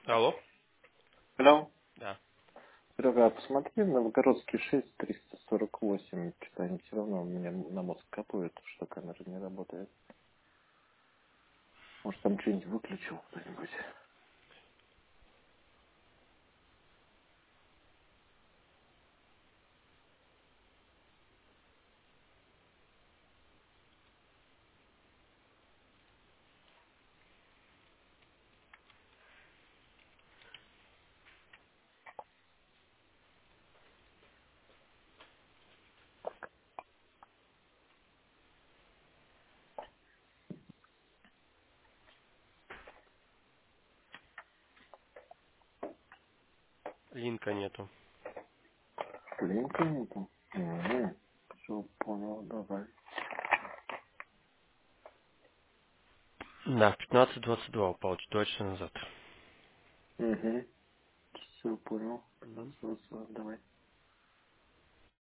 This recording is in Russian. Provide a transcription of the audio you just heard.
Алло? Алло. Да. Серега, а посмотри, Новгородский 6 348. Что-то они все равно у меня на мозг капают, что камера не работает. Может, там что-нибудь выключил кто-нибудь? Линка нету. Линка нету? Все, понял, давай. Да, в 15:22 упал, чуть 2 часа назад. Угу. Все, понял. Мгм. Все, давай.